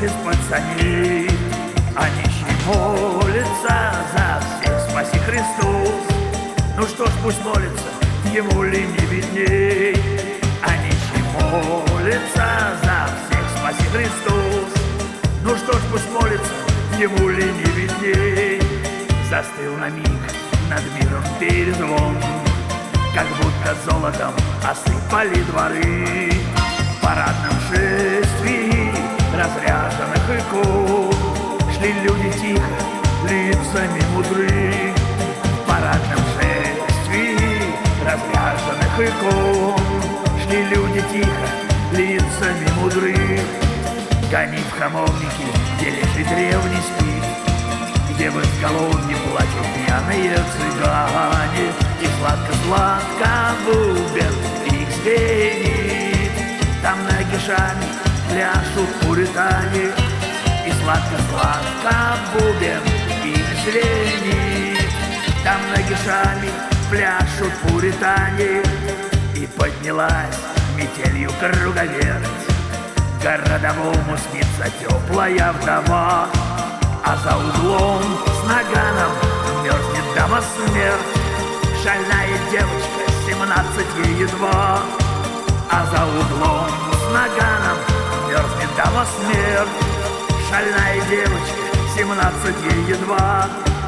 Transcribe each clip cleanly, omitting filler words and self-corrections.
из пацаней. А нищий молится за всех, спаси Христос. Ну что ж, пусть молится, ему ли не видней. А нищий молится за всех, спаси Христос. Ну что ж, пусть молится, ему ли не видней. Застыл на миг над миром перезвон, как будто золотом осыпали дворы. В парадном шествии разряженных икон шли люди тихо, лицами мудры. В парадном шествии разряженных икон шли люди тихо, лицами мудры. Гони в хамовнике, где лежит древний спит, где в изголовье плачут пьяные цыгане, и сладко-сладко бубен их звенит. Там нагишами пляшут пуритане, и сладко-сладко бубен их звенит. Там нагишами пляшут пуритане. И поднялась метелью круговерть, городовому снится теплая вдова, а за углом с наганом мерзнет дама смерть. Шальная девочка, 17 ей едва, а за углом с наганом мерзнет дама смерть. Шальная девочка, 17 ей едва.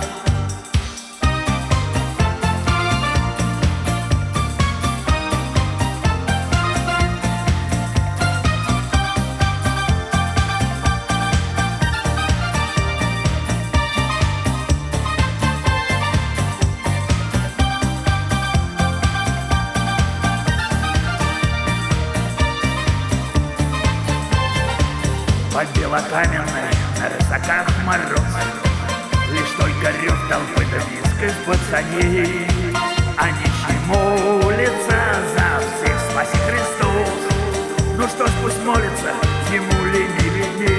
По белокаменной на рысаках мороз, лишь только рев толпы да визг из пацаней. А нищий молится за всех, спаси Христос. Ну что ж, пусть молится, ему ли не видней.